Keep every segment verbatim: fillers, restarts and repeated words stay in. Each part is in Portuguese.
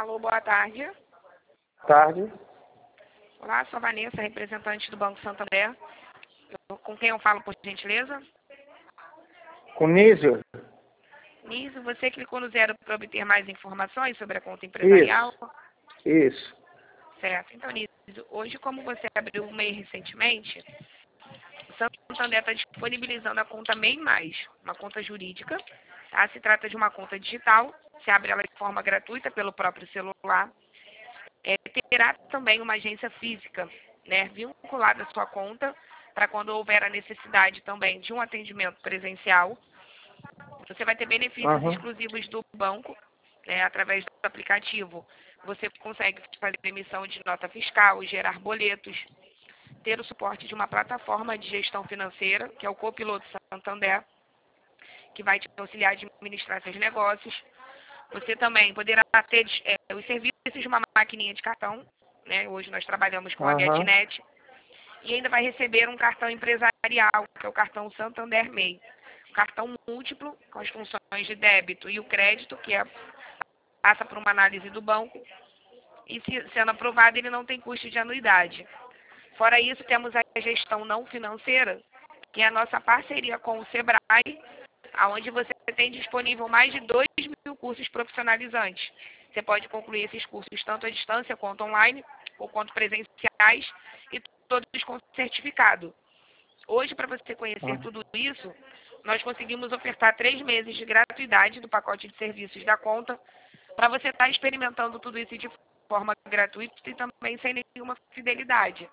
Alô, boa tarde. Boa tarde. Olá, sou a Vanessa, representante do Banco Santander. Eu, com quem eu falo, por gentileza? Com Nísio? Nísio, você clicou no zero para obter mais informações sobre a conta empresarial? Isso. Isso. Certo. Então, Nísio, hoje, como você abriu o M E I recentemente, o Santander está disponibilizando a conta M E I Mais, uma conta jurídica. Tá? Se trata de uma conta digital, se abre ela de forma gratuita pelo próprio celular. É, terá também uma agência física, né, vinculada à sua conta, para quando houver a necessidade também de um atendimento presencial. Você vai ter benefícios Uhum. exclusivos do banco, né, através do aplicativo. Você consegue fazer emissão de nota fiscal, gerar boletos, ter o suporte de uma plataforma de gestão financeira, que é o Copiloto Santander, que vai te auxiliar a administrar seus negócios. Você também poderá ter é, os serviços de uma maquininha de cartão, né? Hoje nós trabalhamos com a Uhum. GetNet. E ainda vai receber um cartão empresarial, que é o cartão Santander M E I. Um cartão múltiplo, com as funções de débito e o crédito, que é, passa por uma análise do banco. E se, sendo aprovado, ele não tem custo de anuidade. Fora isso, temos a gestão não financeira, que é a nossa parceria com o Sebrae, onde você tem disponível mais de dois mil cursos profissionalizantes. Você pode concluir esses cursos tanto à distância quanto online, ou quanto presenciais, e todos com certificado. Hoje, para você conhecer Uhum. tudo isso, nós conseguimos ofertar três meses de gratuidade do pacote de serviços da conta, para você estar experimentando tudo isso de forma gratuita e também sem nenhuma fidelidade.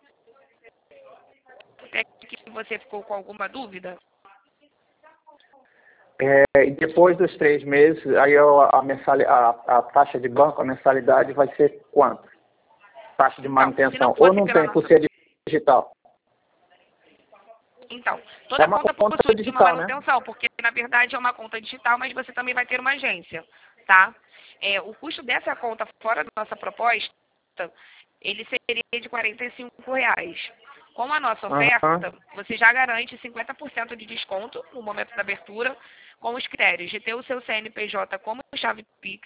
Até que você ficou com alguma dúvida? É, e depois dos três meses, aí eu, a, mensali, a, a taxa de banco, a mensalidade vai ser quanto? Taxa de Então, manutenção. se não Ou fosse não pela tem por nossa... ser digital? Então, É toda uma conta conta possui uma digital, né? manutenção, porque na verdade é uma conta digital, mas você também vai ter uma agência, tá? É, o custo dessa conta, fora da nossa proposta, ele seria de quarenta e cinco reais. Com a nossa Uhum. oferta, você já garante cinquenta por cento de desconto no momento da abertura, com os critérios de ter o seu C N P J como chave Pix,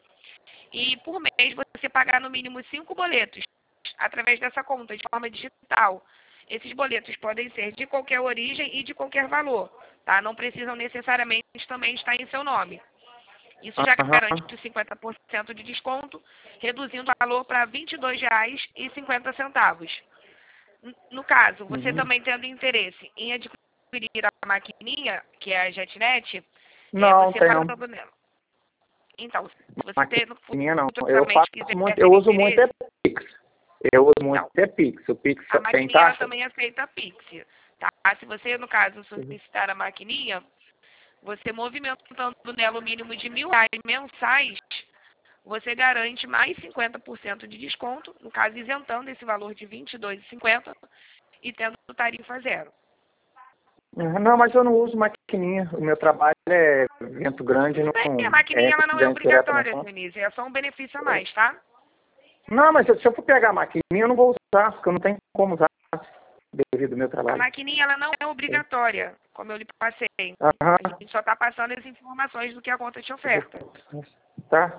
e por mês você pagar no mínimo cinco boletos através dessa conta de forma digital. Esses boletos podem ser de qualquer origem e de qualquer valor, tá? Não precisam necessariamente também estar em seu nome. Isso já garante Uhum. cinquenta por cento de desconto, reduzindo o valor para vinte e dois reais e cinquenta centavos. No caso, você Uhum. também tendo interesse em adquirir a maquininha, que é a JetNet, é, Não, você tem não. passando nela. Então, se você ter, Maquininha não. Eu futuramente faço quiser muito, ter eu uso muito é interesse, Pix. Eu uso muito então, é Pix. O Pix a tem maquininha ela taxa? também aceita Pix, tá? Se você, no caso, solicitar a maquininha, você movimentando nela o mínimo de mil reais mensais, você garante mais cinquenta por cento de desconto, no caso, isentando esse valor de vinte e dois reais e cinquenta centavos e tendo tarifa zero. Uhum. Não, mas eu não uso maquininha. O meu trabalho é evento grande, Tudo não bem, a é maquininha ela não é dentro direto na obrigatória, conta. Denise, é só um benefício a mais, tá? Não, mas se eu for pegar a maquininha, eu não vou usar, porque eu não tenho como usar devido ao meu A trabalho. maquininha ela não é obrigatória, como eu lhe passei. Aham. A gente só está passando as informações do que a conta te oferta. Tá?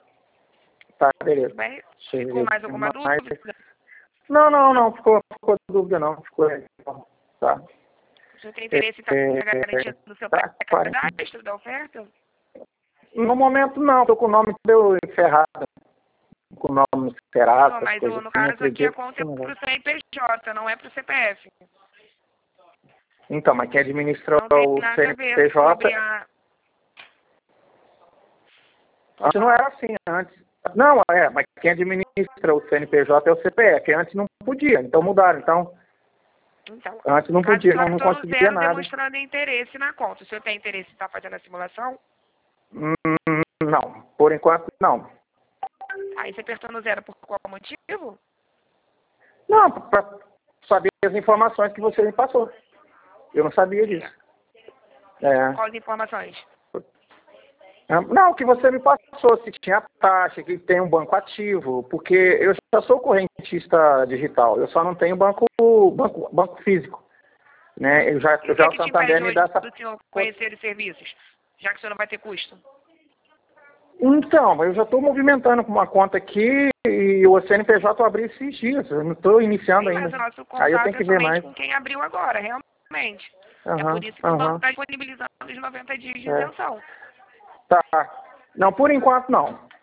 Tá, beleza. Tudo bem? Deixa eu Ficou ver mais alguma mais. dúvida? Não, não, não, ficou, ficou dúvida não. Ficou. Tá. Você tem interesse em É, estar garantido no seu tá, quarenta. pré-cadastro da oferta? No momento não, tô com o nome meu ferrado. Com o nome ferrado, Não, essas mas coisas no assim, caso aqui a acredito conta que é não vai. para o C N P J, não é para o C P F. Então, mas quem administra Não tem o nada a ver C N P J sobre a... Pode antes não falar. era assim, antes. Não, é, mas quem administra o C N P J é o C P F. Antes não podia, então mudaram. Então, Então, antes no não caso, podia, só não, não estou no conseguia zero nada. demonstrando interesse na conta. O senhor tem interesse em estar fazendo a simulação? Hum, não, por enquanto não. Aí você apertou no zero por qual motivo? Não, para saber as informações que você me passou. Eu não sabia disso. É. Quais informações? Não, que você me passou, se tinha taxa, que tem um banco ativo, porque eu já sou correntista digital, eu só não tenho banco, banco, banco físico. Né? Eu já, E eu o que, é já o que te Santander impede me hoje dá essa. do senhor conhecer os serviços, já que o senhor não vai ter custo? Então, eu já estou movimentando com uma conta aqui e o C N P J eu abri esses dias. Eu não estou iniciando Sim, ainda. mas o nosso Aí eu contato tenho é que ver somente mais. com quem abriu agora, realmente. É Aham, por isso que o banco aham. está disponibilizando os noventa dias de É. isenção. Tá. Não, por enquanto não.